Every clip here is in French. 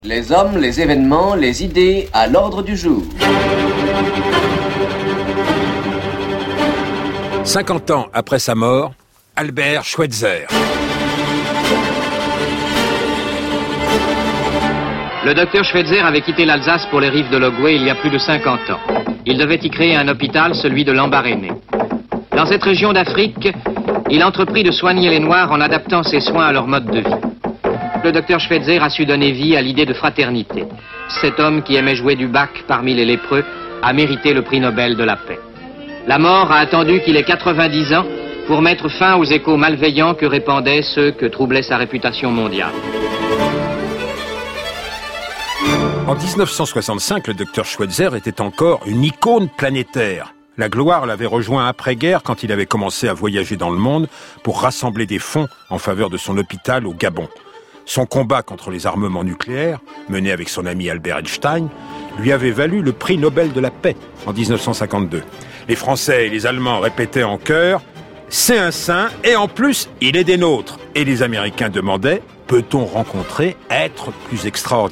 Les hommes, les événements, les idées à l'ordre du jour. 50 ans après sa mort, Albert Schweitzer. Le docteur Schweitzer avait quitté l'Alsace pour les rives de l'Ogooué il y a plus de 50 ans. Il devait y créer un hôpital, celui de Lambaréné. Dans cette région d'Afrique, il entreprit de soigner les Noirs en adaptant ses soins à leur mode de vie. Le docteur Schweitzer a su donner vie à l'idée de fraternité. Cet homme qui aimait jouer du bac parmi les lépreux a mérité le prix Nobel de la paix. La mort a attendu qu'il ait 90 ans pour mettre fin aux échos malveillants que répandaient ceux que troublait sa réputation mondiale. En 1965, le docteur Schweitzer était encore une icône planétaire. La gloire l'avait rejoint après-guerre quand il avait commencé à voyager dans le monde pour rassembler des fonds en faveur de son hôpital au Gabon. Son combat contre les armements nucléaires, mené avec son ami Albert Einstein, lui avait valu le prix Nobel de la paix en 1952. Les Français et les Allemands répétaient en chœur « C'est un saint et en plus, il est des nôtres ». Et les Américains demandaient « Peut-on rencontrer être plus extraordinaire ?»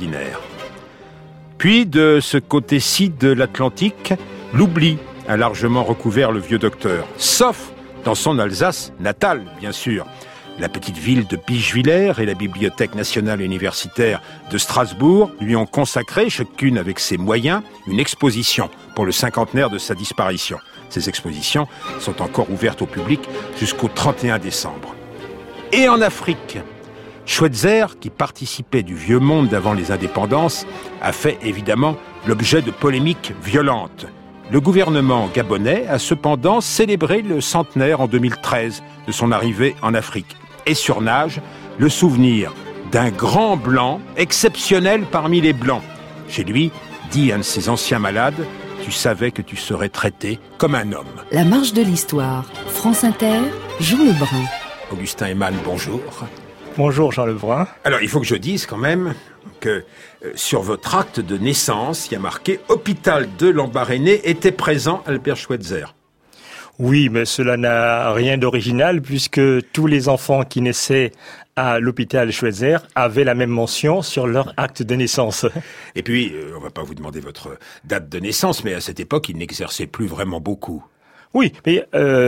Puis, de ce côté-ci de l'Atlantique, l'oubli a largement recouvert le vieux docteur, sauf dans son Alsace natale, bien sûr. La petite ville de Bischwiller et la Bibliothèque nationale universitaire de Strasbourg lui ont consacré, chacune avec ses moyens, une exposition pour le cinquantenaire de sa disparition. Ces expositions sont encore ouvertes au public jusqu'au 31 décembre. Et en Afrique, Schweitzer, qui participait du vieux monde d'avant les indépendances, a fait évidemment l'objet de polémiques violentes. Le gouvernement gabonais a cependant célébré le centenaire en 2013 de son arrivée en Afrique et surnage le souvenir d'un grand blanc exceptionnel parmi les blancs. Chez lui, dit un de ses anciens malades, tu savais que tu serais traité comme un homme. La marche de l'histoire, France Inter, Jean Lebrun. Augustin Heimann, bonjour. Bonjour Jean Lebrun. Alors, il faut que je dise quand même que sur votre acte de naissance, il y a marqué « Hôpital de Lambaréné était présent Albert Schweitzer ». Oui, mais cela n'a rien d'original puisque tous les enfants qui naissaient à l'hôpital Schweitzer avaient la même mention sur leur acte de naissance. Et puis, on va pas vous demander votre date de naissance, mais à cette époque, il n'exerçait plus vraiment beaucoup. Oui, mais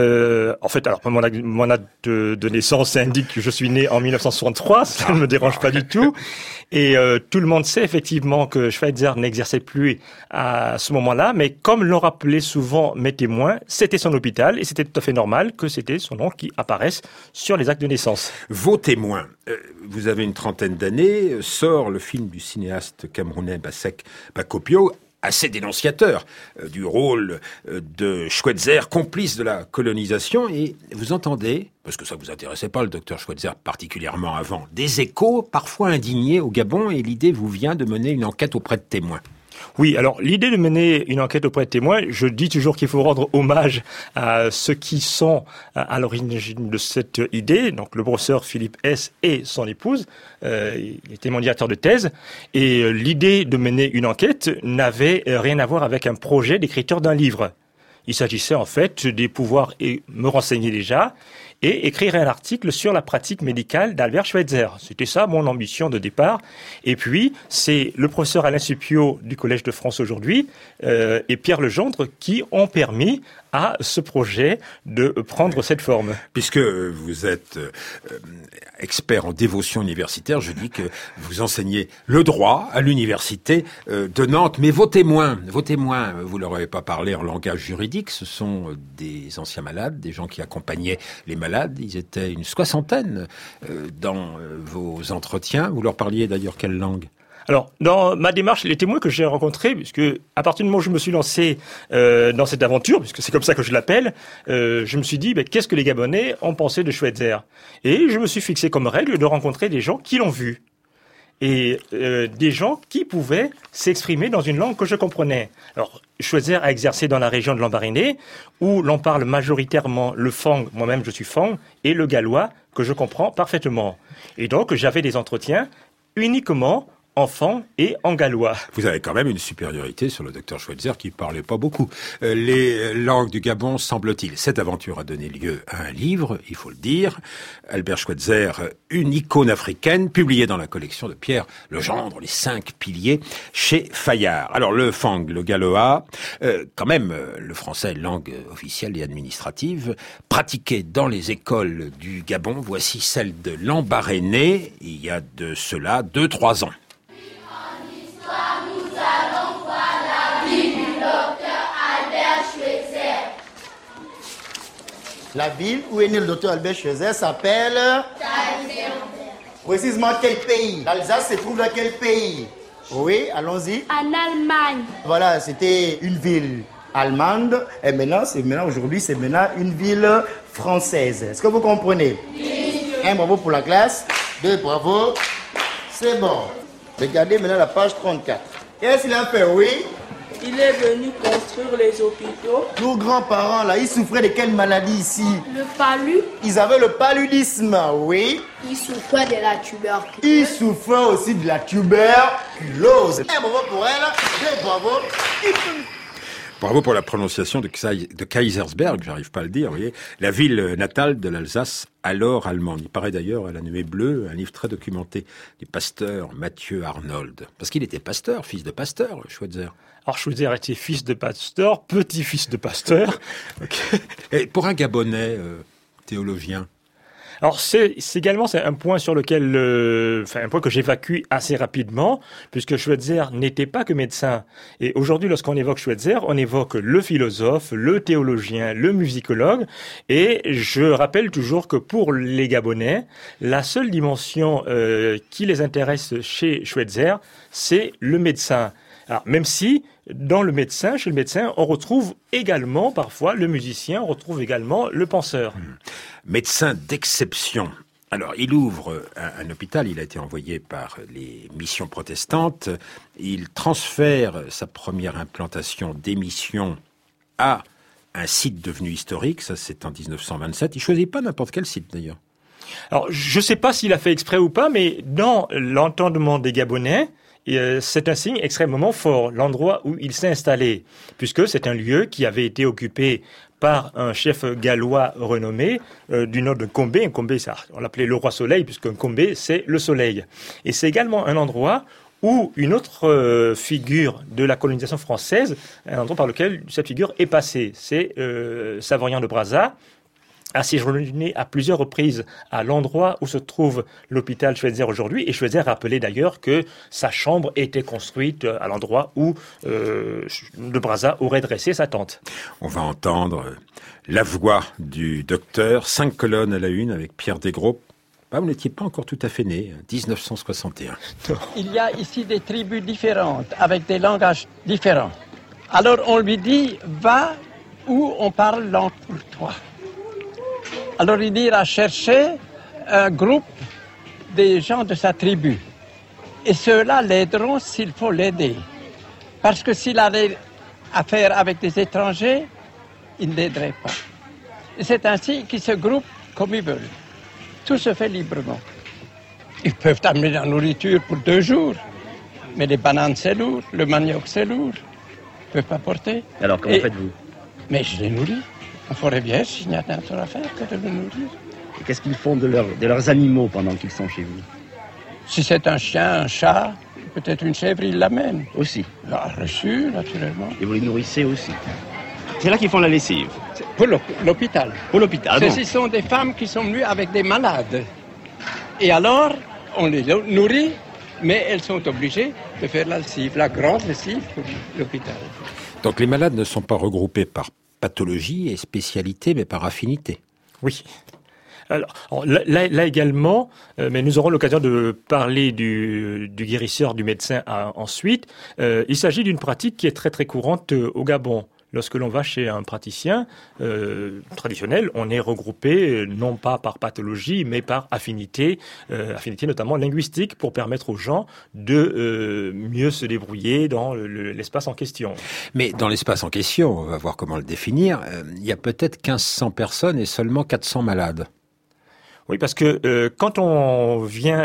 en fait, alors mon acte de naissance indique que je suis né en 1963, ça ne me dérange pas du tout. Et tout le monde sait effectivement que Schweitzer n'exerçait plus à ce moment-là, mais comme l'ont rappelé souvent mes témoins, c'était son hôpital et c'était tout à fait normal que c'était son nom qui apparaisse sur les actes de naissance. Vos témoins, vous avez une trentaine d'années, sort le film du cinéaste camerounais Bassek Bakopio, assez dénonciateur du rôle de Schweitzer, complice de la colonisation, et vous entendez, parce que ça vous intéressait pas le docteur Schweitzer particulièrement avant, des échos parfois indignés au Gabon, et l'idée vous vient de mener une enquête auprès de témoins. Oui, alors l'idée de mener une enquête auprès de témoins, je dis toujours qu'il faut rendre hommage à ceux qui sont à l'origine de cette idée, donc le professeur Philippe Hess et son épouse, il était mon directeur de thèse, et l'idée de mener une enquête n'avait rien à voir avec un projet d'écriture d'un livre. Il s'agissait en fait de pouvoir me renseigner déjà et écrire un article sur la pratique médicale d'Albert Schweitzer. C'était ça mon ambition de départ. Et puis, c'est le professeur Alain Suppiot du Collège de France aujourd'hui et Pierre Legendre qui ont permis à ce projet de prendre cette forme. Puisque vous êtes expert en dévotion universitaire, je dis que vous enseignez le droit à l'université de Nantes. Mais vos témoins, vous leur avez pas parlé en langage juridique, ce sont des anciens malades, des gens qui accompagnaient les malades. Ils étaient une soixantaine dans vos entretiens. Vous leur parliez d'ailleurs quelle langue ? Alors, dans ma démarche, les témoins que j'ai rencontrés, puisque à partir du moment où je me suis lancé dans cette aventure, puisque c'est comme ça que je l'appelle, je me suis dit, qu'est-ce que les Gabonais ont pensé de Schweitzer ? Et je me suis fixé comme règle de rencontrer des gens qui l'ont vu. Et des gens qui pouvaient s'exprimer dans une langue que je comprenais. Alors, Schweitzer a exercé dans la région de Lambaréné, où l'on parle majoritairement le fang, moi-même je suis fang, et le gallois, que je comprends parfaitement. Et donc, j'avais des entretiens uniquement enfant et en gallois. Vous avez quand même une supériorité sur le docteur Schweitzer qui parlait pas beaucoup. Les langues du Gabon, semble-t-il. Cette aventure a donné lieu à un livre, il faut le dire. Albert Schweitzer, une icône africaine, publiée dans la collection de Pierre Legendre, Les 5 piliers, chez Fayard. Alors le fang, le galoa, quand même, le français est langue officielle et administrative, pratiquée dans les écoles du Gabon. Voici celle de l'Embarrainé, il y a de cela 2-3 ans. La ville où est né le docteur Albert Schweitzer s'appelle... Précisément quel pays? L'Alsace se trouve dans quel pays? Oui, allons-y. En Allemagne. Voilà, c'était une ville allemande et aujourd'hui, c'est une ville française. Est-ce que vous comprenez? Oui. 1, bravo pour la classe. 2, bravo. C'est bon. Regardez maintenant la page 34. Qu'est-ce qu'il a fait, oui? Il est venu construire les hôpitaux. Nos grands-parents, là, ils souffraient de quelle maladie ici? Le palu. Ils avaient le paludisme, oui. Ils souffraient de la tuberculose. Ils souffraient aussi de la tuberculose. 1, bravo pour elle. 2, bravo. Bravo pour la prononciation de Kaysersberg, j'arrive pas à le dire, vous voyez. La ville natale de l'Alsace, alors allemande. Il paraît d'ailleurs à La Nuée Bleue, un livre très documenté du pasteur Mathieu Arnold. Parce qu'il était pasteur, fils de pasteur, Schweitzer. Alors Schweitzer était fils de pasteur, petit-fils de pasteur. Okay. Et pour un Gabonais théologien? Alors c'est un point sur lequel, un point que j'évacue assez rapidement, puisque Schweitzer n'était pas que médecin. Et aujourd'hui, lorsqu'on évoque Schweitzer, on évoque le philosophe, le théologien, le musicologue. Et je rappelle toujours que pour les Gabonais, la seule dimension qui les intéresse chez Schweitzer, c'est le médecin. Alors, même si, chez le médecin, on retrouve également, parfois, le musicien, on retrouve également le penseur. Médecin d'exception. Alors, il ouvre un hôpital, il a été envoyé par les missions protestantes. Il transfère sa première implantation des missions à un site devenu historique, ça c'est en 1927. Il choisit pas n'importe quel site d'ailleurs. Alors, je sais pas s'il a fait exprès ou pas, mais dans l'entendement des Gabonais, c'est un signe extrêmement fort, l'endroit où il s'est installé, puisque c'est un lieu qui avait été occupé par un chef gallois renommé du nom de Combé. Combé, on l'appelait le roi soleil, puisque Combé, c'est le soleil. Et c'est également un endroit où une autre figure de la colonisation française, un endroit par lequel cette figure est passée, c'est Savoyant de Brazza, a séjourné à plusieurs reprises à l'endroit où se trouve l'hôpital Schweitzer aujourd'hui. Et Schweitzer rappelait d'ailleurs que sa chambre était construite à l'endroit où de Brazza aurait dressé sa tente. On va entendre la voix du docteur, 5 colonnes à la une avec Pierre Desgros. Vous n'étiez pas encore tout à fait né, 1961. Il y a ici des tribus différentes, avec des langages différents. Alors on lui dit, va où on parle langue pour toi. Alors il ira chercher un groupe des gens de sa tribu. Et ceux-là l'aideront s'il faut l'aider. Parce que s'il avait affaire avec des étrangers, ils ne l'aideraient pas. Et c'est ainsi qu'ils se groupent comme ils veulent. Tout se fait librement. Ils peuvent amener la nourriture pour 2 jours. Mais les bananes, c'est lourd. Le manioc, c'est lourd. Ils ne peuvent pas porter. Alors comment faites-vous? Mais je les nourris. On ferait bien s'il n'y a rien à faire que de le nourrir. Et qu'est-ce qu'ils font de leurs animaux pendant qu'ils sont chez vous? Si c'est un chien, un chat, peut-être une chèvre, ils l'amènent. Aussi? Reçu, naturellement. Et vous les nourrissez aussi? C'est là qu'ils font la lessive? Pour l'hôpital. Pour l'hôpital, bon. Ce sont des femmes qui sont venues avec des malades. Et alors, on les nourrit, mais elles sont obligées de faire la lessive, la grande lessive pour l'hôpital. Donc les malades ne sont pas regroupés par pathologie et spécialité, mais par affinité. Oui. Alors là également, mais nous aurons l'occasion de parler du guérisseur, du médecin ensuite. Il s'agit d'une pratique qui est très très courante au Gabon. Lorsque l'on va chez un praticien traditionnel, on est regroupé non pas par pathologie, mais par affinité, affinité notamment linguistique, pour permettre aux gens de mieux se débrouiller dans l'espace en question. Mais dans l'espace en question, on va voir comment le définir, il y a peut-être 1500 personnes et seulement 400 malades. Oui, parce que quand on vient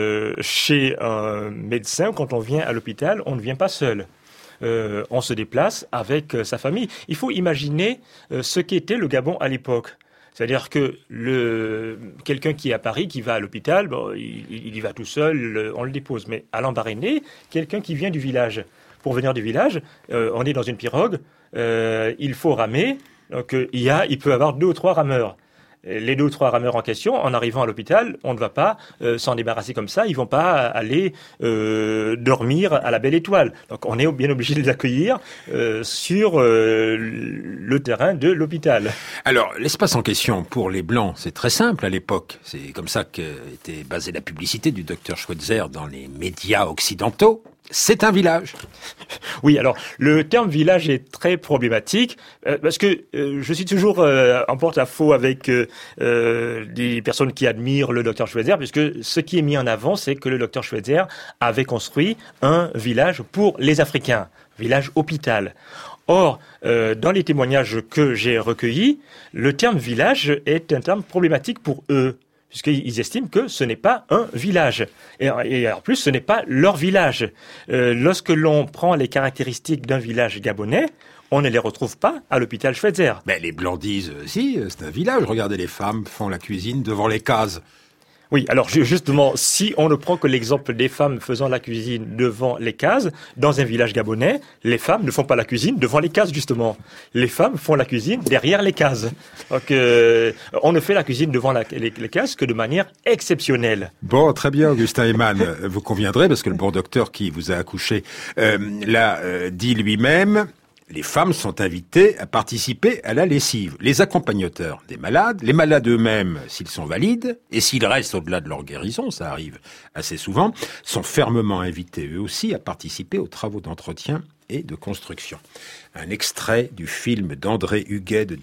chez un médecin, quand on vient à l'hôpital, on ne vient pas seul. On se déplace avec sa famille. Il faut imaginer ce qu'était le Gabon à l'époque. C'est-à-dire que quelqu'un qui est à Paris, qui va à l'hôpital, bon, il y va tout seul, on le dépose. Mais à Lambaréné, quelqu'un qui vient du village. Pour venir du village, on est dans une pirogue, il faut ramer. Donc il peut y avoir 2 ou 3 rameurs. Les 2 ou 3 rameurs en question, en arrivant à l'hôpital, on ne va pas s'en débarrasser comme ça. Ils vont pas aller dormir à la Belle Étoile. Donc on est bien obligé de les accueillir sur le terrain de l'hôpital. Alors, l'espace en question pour les Blancs, c'est très simple à l'époque. C'est comme ça qu'était basée la publicité du docteur Schweitzer dans les médias occidentaux. C'est un village. Oui, alors le terme village est très problématique parce que je suis toujours en porte-à-faux avec des personnes qui admirent le docteur Schweitzer, puisque ce qui est mis en avant, c'est que le docteur Schweitzer avait construit un village pour les Africains, village hôpital. Or, dans les témoignages que j'ai recueillis, le terme village est un terme problématique pour eux, puisqu'ils estiment que ce n'est pas un village. Et en plus, ce n'est pas leur village. Lorsque l'on prend les caractéristiques d'un village gabonais, on ne les retrouve pas à l'hôpital Schweitzer. Mais les Blancs disent, si, c'est un village. Regardez, les femmes font la cuisine devant les cases. Oui, alors justement, si on ne prend que l'exemple des femmes faisant la cuisine devant les cases, dans un village gabonais, les femmes ne font pas la cuisine devant les cases, justement. Les femmes font la cuisine derrière les cases. Donc, on ne fait la cuisine devant les cases que de manière exceptionnelle. Bon, très bien, Augustin Eymann. Vous conviendrez, parce que le bon docteur qui vous a accouché l'a dit lui-même. Les femmes sont invitées à participer à la lessive. Les accompagnateurs des malades, les malades eux-mêmes, s'ils sont valides, et s'ils restent au-delà de leur guérison, ça arrive assez souvent, sont fermement invités eux aussi à participer aux travaux d'entretien et de construction. Un extrait du film d'André Huguet de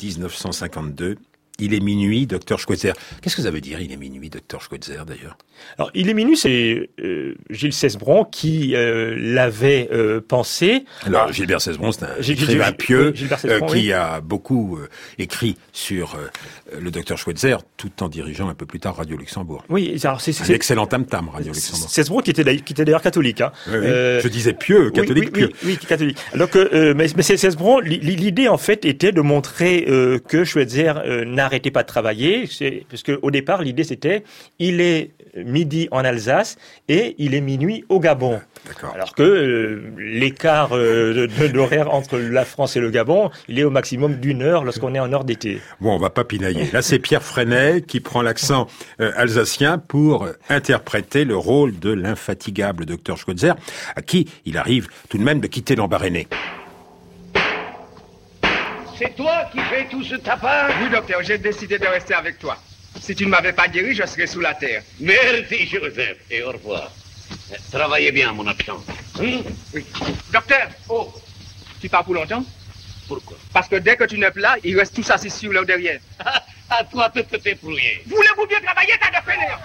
1952. Il est minuit, docteur Schweitzer. Qu'est-ce que ça veut dire, il est minuit, docteur Schweitzer, d'ailleurs? Alors, il est minuit, c'est Gilles Cesbron qui l'avait pensé. Alors, Gilbert Cesbron, c'est un écrivain pieux qui a beaucoup écrit sur le docteur Schweitzer, tout en dirigeant un peu plus tard Radio Luxembourg. Oui, alors c'est un excellent tam-tam, Radio Luxembourg. Cesbron qui était d'ailleurs catholique. Hein. Oui, oui. Je disais pieux, catholique pieux. Oui, catholique. Donc, mais Cesbron, l'idée en fait était de montrer que Schweitzer n'arrêtait pas de travailler, parce que au départ l'idée c'était il est midi en Alsace et il est minuit au Gabon. D'accord. Alors que l'écart d'horaire entre la France et le Gabon, il est au maximum d'1 heure lorsqu'on est en heure d'été. Bon, on va pas pinailler. Là, c'est Pierre Freinet qui prend l'accent alsacien pour interpréter le rôle de l'infatigable docteur Schweitzer, à qui il arrive tout de même de quitter l'Embarréné. C'est toi qui fais tout ce tapage? Oui, docteur, j'ai décidé de rester avec toi. Si tu ne m'avais pas guéri, je serais sous la terre. Merci, Joseph, et au revoir. Travaillez bien, mon absent. Oui. Docteur, tu pars pour longtemps? Pourquoi? Parce que dès que tu n'es plus là, ils restent tous assis sur leur derrière. À toi de te débrouiller. Voulez-vous bien travailler, tas de fainéants?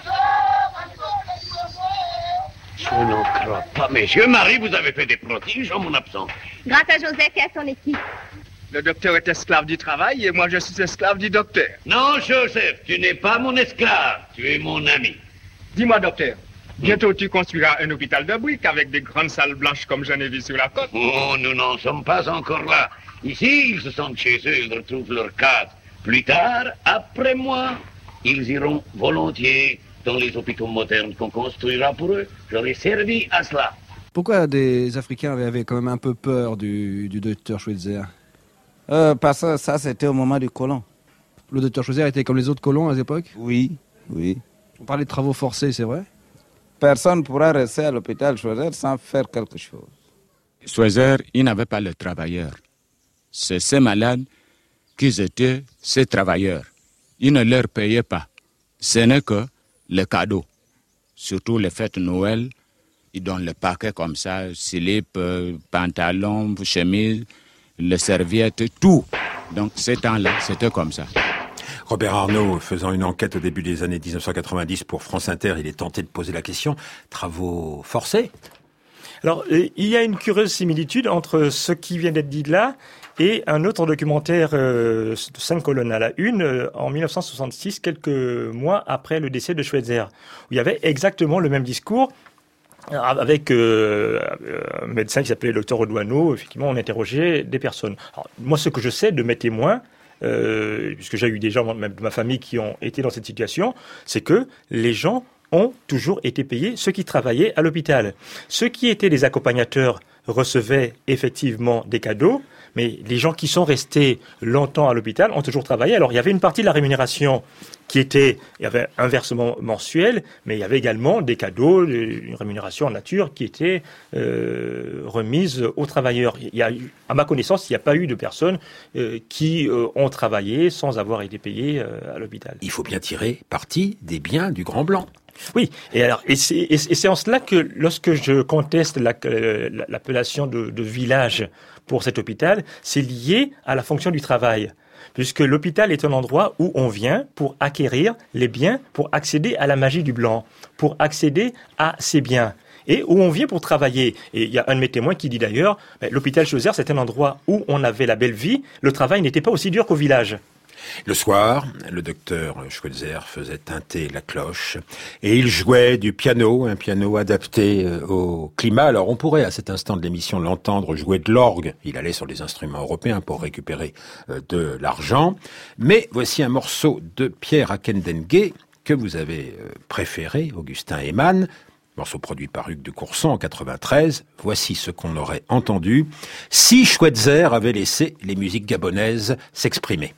Je n'en crois pas. Monsieur Marie, vous avez fait des prodiges en mon absence. Grâce à Joseph et à son équipe. Le docteur est esclave du travail et moi je suis esclave du docteur. Non, Joseph, tu n'es pas mon esclave, tu es mon ami. Dis-moi, docteur, bientôt tu construiras un hôpital de briques avec des grandes salles blanches comme j'en ai vu sur la côte. Oh, nous n'en sommes pas encore là. Ici, ils se sentent chez eux, ils retrouvent leur cadre. Plus tard, après moi, ils iront volontiers dans les hôpitaux modernes qu'on construira pour eux. J'aurais servi à cela. Pourquoi des Africains avaient quand même un peu peur du docteur Schweitzer? Parce que ça, c'était au moment du colon. Le docteur Schweitzer était comme les autres colons à l'époque? Oui, oui. On parlait de travaux forcés, c'est vrai? Personne ne pourra rester à l'hôpital Schweitzer sans faire quelque chose. Schweitzer, il n'avait pas le travailleur. C'est ces malades qui étaient ces travailleurs. Il ne leur payait pas. Ce n'est que le cadeau. Surtout les fêtes de Noël, ils donnent le paquet comme ça, slip, pantalon, chemise, les serviettes, tout. Donc, ces temps-là, c'était comme ça. Robert Arnaud, faisant une enquête au début des années 1990 pour France Inter, il est tenté de poser la question, travaux forcés? Alors, il y a une curieuse similitude entre ce qui vient d'être dit là Et un autre documentaire de 5 colonnes à la une, en 1966, quelques mois après le décès de Schweitzer, où il y avait exactement le même discours, avec un médecin qui s'appelait le Dr Odoano. Effectivement, on interrogeait des personnes. Alors, moi, ce que je sais de mes témoins, puisque j'ai eu des gens, même de ma famille, qui ont été dans cette situation, c'est que les gens ont toujours été payés, ceux qui travaillaient à l'hôpital. Ceux qui étaient des accompagnateurs recevaient effectivement des cadeaux, mais les gens qui sont restés longtemps à l'hôpital ont toujours travaillé. Alors, il y avait une partie de la rémunération il y avait un versement mensuel, mais il y avait également des cadeaux, une rémunération en nature qui était remise aux travailleurs. À ma connaissance, il n'y a pas eu de personnes qui ont travaillé sans avoir été payées à l'hôpital. Il faut bien tirer parti des biens du Grand Blanc. Oui, et c'est en cela que lorsque je conteste l'appellation de village pour cet hôpital, c'est lié à la fonction du travail. Puisque l'hôpital est un endroit où on vient pour acquérir les biens, pour accéder à la magie du blanc, pour accéder à ces biens, et où on vient pour travailler. Et il y a un de mes témoins qui dit d'ailleurs, l'hôpital Schweitzer, c'est un endroit où on avait la belle vie, le travail n'était pas aussi dur qu'au village. Le soir, le docteur Schweitzer faisait tinter la cloche et il jouait du piano, un piano adapté au climat. Alors on pourrait à cet instant de l'émission l'entendre jouer de l'orgue. Il allait sur les instruments européens pour récupérer de l'argent. Mais voici un morceau de Pierre Akendengue que vous avez préféré, Augustin Heimann. Morceau produit par Hugues de Courson en 93. Voici ce qu'on aurait entendu si Schweitzer avait laissé les musiques gabonaises s'exprimer.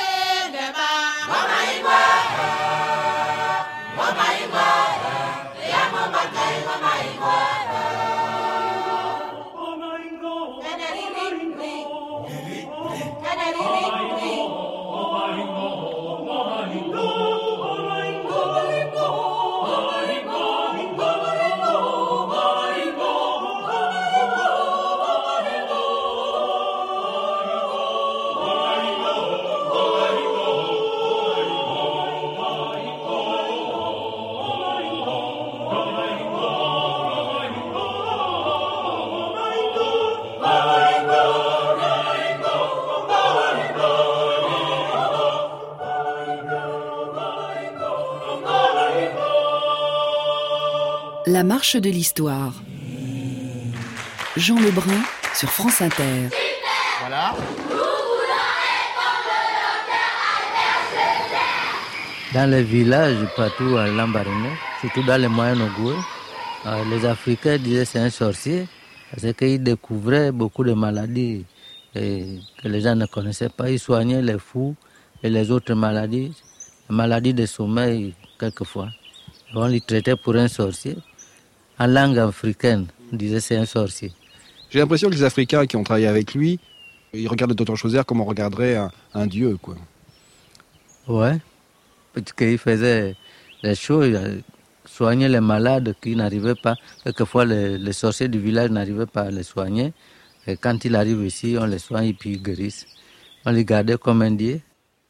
La marche de l'histoire. Jean Lebrun sur France Inter. Voilà. Dans les villages partout à Lambaréné, surtout dans les Moyen-Ogooué, les Africains disaient c'est un sorcier parce qu'ils découvraient beaucoup de maladies que les gens ne connaissaient pas. Ils soignaient les fous et les autres maladies, les maladies de sommeil quelquefois. On les traitait pour un sorcier. En langue africaine, on disait c'est un sorcier. J'ai l'impression que les Africains qui ont travaillé avec lui, ils regardent le Dr Schweitzer comme on regarderait un dieu, quoi. Ouais, parce qu'il faisait les choses, soigner les malades qui n'arrivaient pas. Quelquefois, les sorciers du village n'arrivaient pas à les soigner. Et quand ils arrivent ici, on les soigne et puis ils guérissent. On les gardait comme un dieu.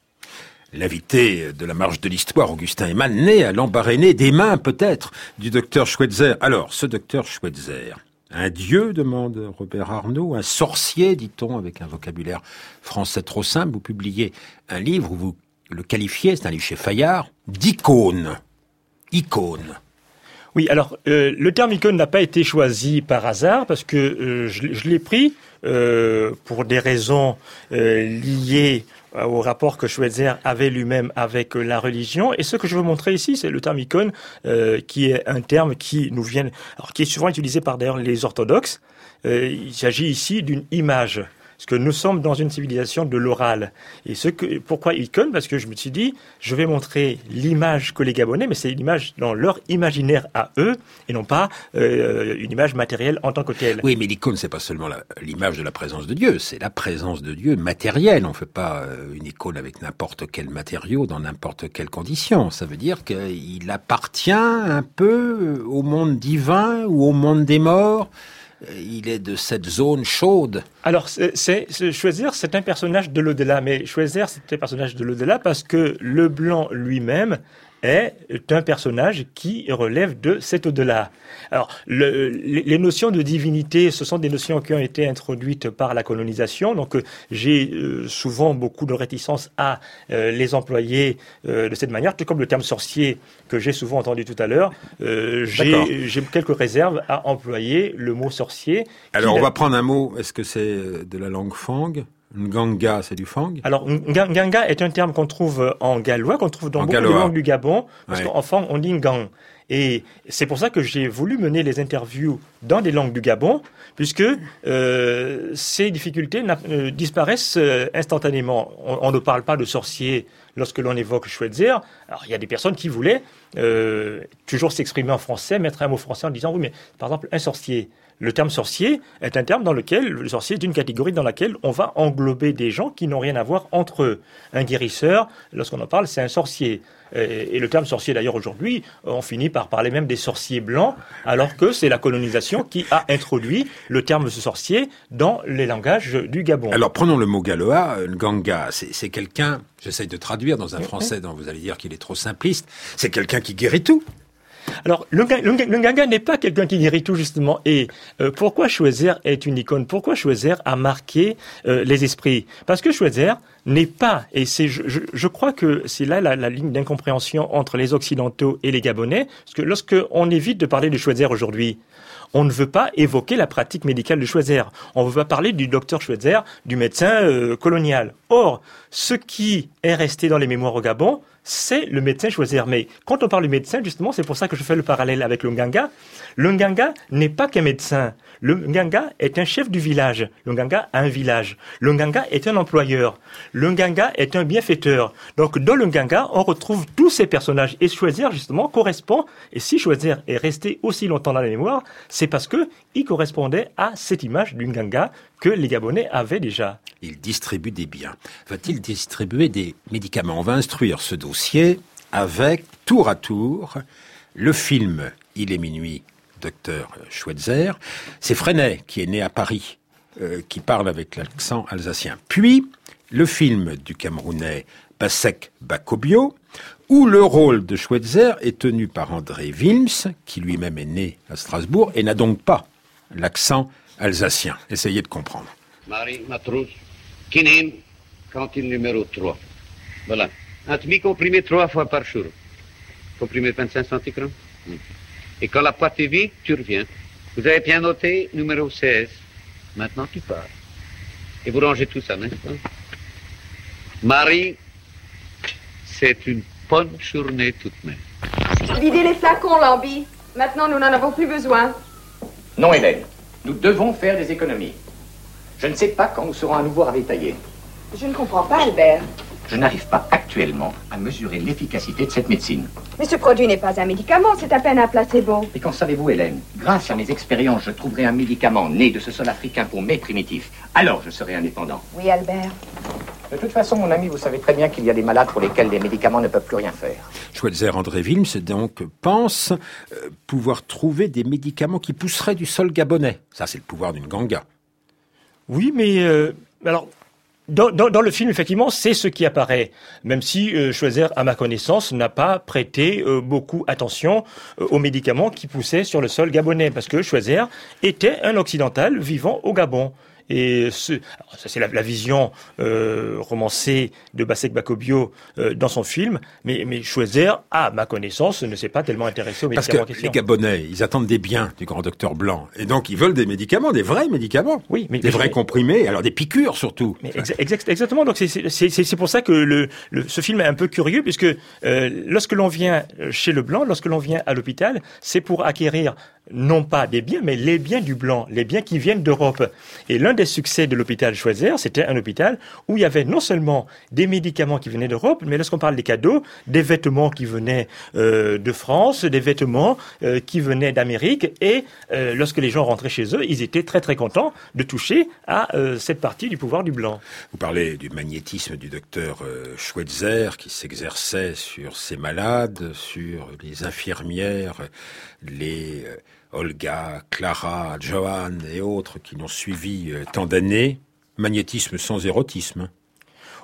L'invité de la marche de l'histoire, Augustin Heimann, né à Lambaréné, des mains peut-être du docteur Schweitzer. Alors, ce docteur Schweitzer, un dieu, demande Robert Arnault, un sorcier, dit-on, avec un vocabulaire français trop simple. Vous publiez un livre où vous le qualifiez, c'est un livre chez Fayard, d'icône. Icône. Oui, alors le terme icône n'a pas été choisi par hasard parce que je l'ai pris pour des raisons liées au rapport que Schweitzer avait lui-même avec la religion. Et ce que je veux montrer ici, c'est le terme icône, qui est un terme qui nous vient, alors qui est souvent utilisé par d'ailleurs les orthodoxes. Il s'agit ici d'une image. Parce que nous sommes dans une civilisation de l'oral. Et pourquoi icône ? Parce que je me suis dit, je vais montrer l'image que les Gabonais, mais c'est une image dans leur imaginaire à eux, et non pas une image matérielle en tant que telle. Oui, mais l'icône, c'est pas seulement l'image de la présence de Dieu, c'est la présence de Dieu matérielle. On fait pas une icône avec n'importe quel matériau, dans n'importe quelle condition. Ça veut dire qu'il appartient un peu au monde divin ou au monde des morts. Il est de cette zone chaude. Alors, Schweitzer, c'est un personnage de l'au-delà. Mais Schweitzer, c'est un personnage de l'au-delà parce que le blanc lui-même est un personnage qui relève de cet au-delà. Alors, les notions de divinité, ce sont des notions qui ont été introduites par la colonisation. Donc, j'ai souvent beaucoup de réticence à les employer de cette manière, tout comme le terme sorcier que j'ai souvent entendu tout à l'heure. J'ai quelques réserves à employer le mot sorcier. Alors, on va prendre un mot. Est-ce que c'est de la langue fang? Nganga, c'est du fang? Alors, Nganga est un terme qu'on trouve en gallois, qu'on trouve dans beaucoup de langues du Gabon, parce qu'en fang, on dit Ngang. Et c'est pour ça que j'ai voulu mener les interviews dans des langues du Gabon, puisque ces difficultés disparaissent instantanément. On ne parle pas de sorcier lorsque l'on évoque Schweitzer. Alors, il y a des personnes qui voulaient toujours s'exprimer en français, mettre un mot français en disant, oui, mais par exemple, un sorcier. Le terme sorcier est un terme dans lequel, le sorcier est une catégorie dans laquelle on va englober des gens qui n'ont rien à voir entre eux. Un guérisseur, lorsqu'on en parle, c'est un sorcier. Et le terme sorcier, d'ailleurs, aujourd'hui, on finit par parler même des sorciers blancs, alors que c'est la colonisation qui a introduit le terme sorcier dans les langages du Gabon. Alors, prenons le mot gallois, Nganga, c'est quelqu'un, j'essaye de traduire dans un français dont vous allez dire qu'il est trop simpliste, c'est quelqu'un qui guérit tout. Alors, le Nganga n'est pas quelqu'un qui guérit tout, justement. Et pourquoi Schweitzer est une icône? Pourquoi Schweitzer a marqué les esprits? Parce que Schweitzer n'est pas, et je crois que c'est là la ligne d'incompréhension entre les Occidentaux et les Gabonais, parce que lorsqu'on évite de parler de Schweitzer aujourd'hui, on ne veut pas évoquer la pratique médicale de Schweitzer. On veut pas parler du docteur Schweitzer, du médecin colonial. Or, ce qui est resté dans les mémoires au Gabon, c'est le médecin Schweitzer. Mais quand on parle du médecin, justement, c'est pour ça que je fais le parallèle avec le Nganga. Le Nganga n'est pas qu'un médecin. Le Nganga est un chef du village. Le Nganga a un village. Le Nganga est un employeur. Le Nganga est un bienfaiteur. Donc, dans le Nganga, on retrouve tous ces personnages. Et Schweitzer, justement, correspond. Et si Schweitzer est resté aussi longtemps dans la mémoire, c'est parce que il correspondait à cette image du Nganga que les Gabonais avaient déjà. Il distribue des biens. Va-t-il distribuer des médicaments? On va instruire ce dossier avec, tour à tour, le film « Il est minuit », Dr Schweitzer. C'est Freinet, qui est né à Paris, qui parle avec l'accent alsacien. Puis, le film du Camerounais Basek Bakobio, où le rôle de Schweitzer est tenu par André Wilms, qui lui-même est né à Strasbourg et n'a donc pas l'accent alsacien. Essayez de comprendre. Marie, Matrousse, quinine, cantine numéro 3. Voilà. Un demi-comprimé 3 fois par jour. Comprimé 25 centigrammes. Et quand la boîte est vide, tu reviens. Vous avez bien noté, numéro 16. Maintenant, tu pars. Et vous rangez tout ça, n'est-ce pas? Marie, c'est une bonne journée toute même. Videz les flacons, Lambi. Maintenant, nous n'en avons plus besoin. Non, Hélène. Nous devons faire des économies. Je ne sais pas quand nous serons à nouveau ravitaillés. Je ne comprends pas, Albert. Je n'arrive pas actuellement à mesurer l'efficacité de cette médecine. Mais ce produit n'est pas un médicament, c'est à peine un placebo. Et qu'en savez-vous, Hélène? Grâce à mes expériences, je trouverai un médicament né de ce sol africain pour mes primitifs. Alors je serai indépendant. Oui, Albert. De toute façon, mon ami, vous savez très bien qu'il y a des malades pour lesquels les médicaments ne peuvent plus rien faire. Schweitzer, André Wilms, donc, pense pouvoir trouver des médicaments qui pousseraient du sol gabonais. Ça, c'est le pouvoir d'une Nganga. Oui, mais alors... Dans le film, effectivement, c'est ce qui apparaît, même si Schweitzer, à ma connaissance, n'a pas prêté beaucoup attention aux médicaments qui poussaient sur le sol gabonais, parce que Schweitzer était un occidental vivant au Gabon. Et ça, c'est la vision romancée de Basek Bakobio dans son film. Mais Schweitzer, à ma connaissance, ne s'est pas tellement intéressé aux médicaments en question. Parce que les Gabonais, ils attendent des biens du grand docteur Blanc. Et donc, ils veulent des médicaments, des vrais médicaments. Oui, mais des vrais comprimés, alors des piqûres surtout. Mais exactement. Donc, c'est pour ça que ce film est un peu curieux, puisque lorsque l'on vient chez le Blanc, lorsque l'on vient à l'hôpital, c'est pour acquérir non pas des biens, mais les biens du Blanc, les biens qui viennent d'Europe. Et l'un des succès de l'hôpital Schweitzer, c'était un hôpital où il y avait non seulement des médicaments qui venaient d'Europe, mais lorsqu'on parle des cadeaux, des vêtements qui venaient de France, des vêtements qui venaient d'Amérique. Et lorsque les gens rentraient chez eux, ils étaient très très contents de toucher à cette partie du pouvoir du Blanc. Vous parlez du magnétisme du docteur Schweitzer qui s'exerçait sur ses malades, sur les infirmières, les... Olga, Clara, Johan et autres qui l'ont suivi tant d'années. Magnétisme sans érotisme.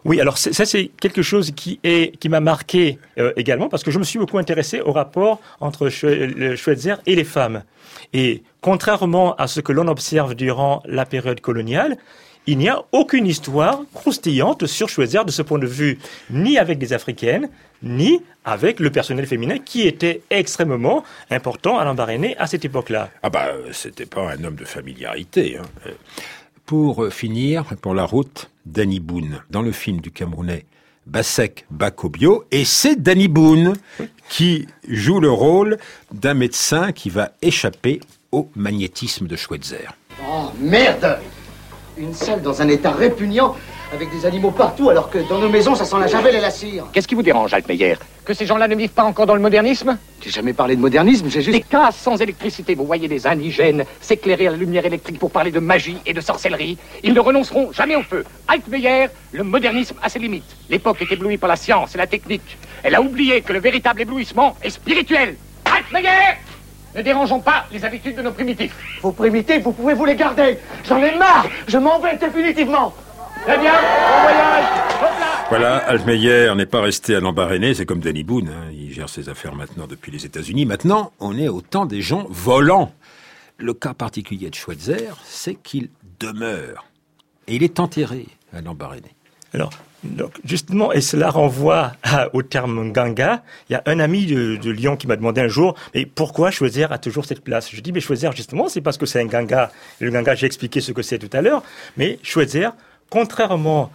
Oui, alors ça c'est quelque chose qui m'a marqué également, parce que je me suis beaucoup intéressé au rapport entre Schweitzer et les femmes. Et contrairement à ce que l'on observe durant la période coloniale, il n'y a aucune histoire croustillante sur Schweitzer de ce point de vue, ni avec des Africaines, ni avec le personnel féminin qui était extrêmement important à Lambaréné à cette époque-là. Ah c'était pas un homme de familiarité. Hein. Pour finir, pour la route, Danny Boone, dans le film du Camerounais Basek Bakobio, et c'est Danny Boone qui joue le rôle d'un médecin qui va échapper au magnétisme de Schweitzer. Oh merde! Une salle dans un état répugnant, avec des animaux partout, alors que dans nos maisons, ça sent la javel et la cire. Qu'est-ce qui vous dérange, Altmeyer? Que ces gens-là ne vivent pas encore dans le modernisme? J'ai jamais parlé de modernisme, j'ai juste... Des cases sans électricité, vous voyez des indigènes s'éclairer à la lumière électrique pour parler de magie et de sorcellerie. Ils ne renonceront jamais au feu. Altmeyer, le modernisme a ses limites. L'époque est éblouie par la science et la technique. Elle a oublié que le véritable éblouissement est spirituel. Altmeyer! Ne dérangeons pas les habitudes de nos primitifs. Vos primitifs, vous pouvez vous les garder. J'en ai marre, je m'en vais définitivement. Très bien, bon voyage. Voilà, Altmeyer n'est pas resté à Lambaréné, c'est comme Danny Boone, hein. Il gère ses affaires maintenant depuis les États-Unis. Maintenant, on est au temps des gens volants. Le cas particulier de Schweitzer, c'est qu'il demeure. Et il est enterré à Lambaréné. Alors, donc, justement, et cela renvoie au terme Nganga. Il y a un ami de Lyon qui m'a demandé un jour, mais pourquoi Schweitzer a toujours cette place? Je dis, mais Schweitzer, justement, c'est parce que c'est un Nganga. Le Nganga, j'ai expliqué ce que c'est tout à l'heure, mais Schweitzer, contrairement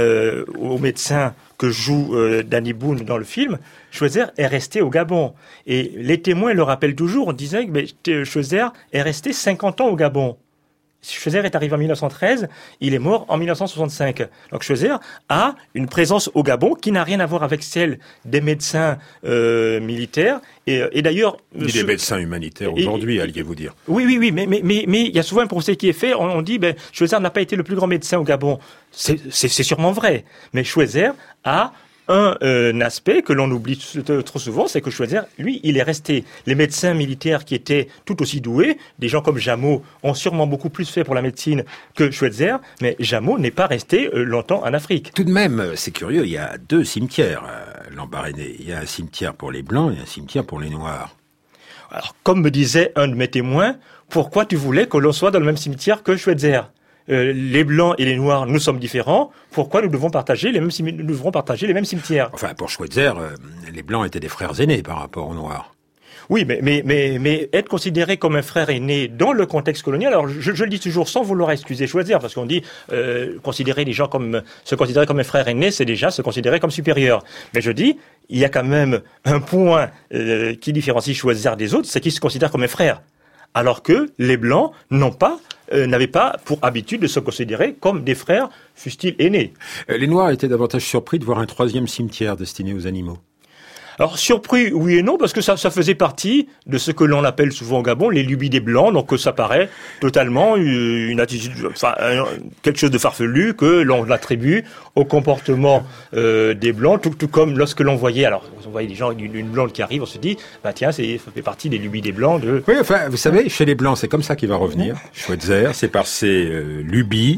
au médecin que joue Danny Boone dans le film, Schweitzer est resté au Gabon. Et les témoins le rappellent toujours, on disait que Schweitzer est resté 50 ans au Gabon. Schweitzer est arrivé en 1913, il est mort en 1965. Donc Schweitzer a une présence au Gabon qui n'a rien à voir avec celle des médecins militaires. Et d'ailleurs... Ni des médecins humanitaires aujourd'hui, alliez-vous dire. Oui, mais il y a souvent un procès qui est fait, on dit, Schweitzer n'a pas été le plus grand médecin au Gabon. C'est sûrement vrai. Mais Schweitzer a un aspect que l'on oublie trop souvent, c'est que Schweitzer, lui, il est resté. Les médecins militaires qui étaient tout aussi doués, des gens comme Jameau, ont sûrement beaucoup plus fait pour la médecine que Schweitzer, mais Jameau n'est pas resté longtemps en Afrique. Tout de même, c'est curieux, il y a 2 cimetières à Lambaréné. Il y a un cimetière pour les Blancs et un cimetière pour les Noirs. Alors, comme me disait un de mes témoins, pourquoi tu voulais que l'on soit dans le même cimetière que Schweitzer ? Les Blancs et les Noirs, nous sommes différents. Pourquoi nous devons partager les mêmes cimetières? Enfin, pour Schweitzer, les Blancs étaient des frères aînés par rapport aux Noirs. Oui, mais être considéré comme un frère aîné dans le contexte colonial, alors je le dis toujours sans vouloir excuser Schweitzer, parce qu'on dit considérer les gens comme se considérer comme un frère aîné, c'est déjà se considérer comme supérieur. Mais je dis, il y a quand même un point qui différencie Schweitzer des autres, c'est qu'il se considère comme un frère, alors que les Blancs n'avaient pas pour habitude de se considérer comme des frères, fussent-ils aînés. Les Noirs étaient davantage surpris de voir un 3e cimetière destiné aux animaux. Alors, surpris, oui et non, parce que ça faisait partie de ce que l'on appelle souvent au Gabon les lubies des Blancs, donc ça paraît totalement une attitude, quelque chose de farfelu que l'on attribue au comportement des Blancs, tout comme lorsque l'on voyait des gens d'une blonde qui arrive, on se dit, tiens, ça fait partie des lubies des Blancs de... Oui, enfin, vous savez, chez les Blancs, c'est comme ça qu'il va revenir. Schweitzer, c'est par ses lubies,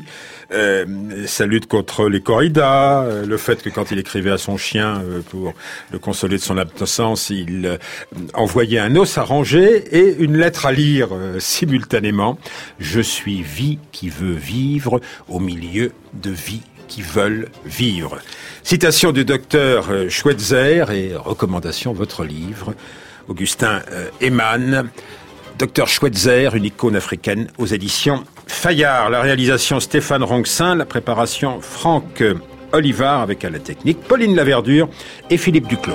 sa lutte contre les corridas, le fait que quand il écrivait à son chien pour le consoler de son absence, il envoyait un os à ranger et une lettre à lire simultanément. Je suis vie qui veut vivre au milieu de vie qui veulent vivre. Citation du docteur Schweitzer et recommandation de votre livre, Augustin Eman. Docteur Schweitzer, une icône africaine aux éditions Fayard. La réalisation Stéphane Ronxin, la préparation Franck Olivard avec à la technique Pauline Laverdure et Philippe Duclos.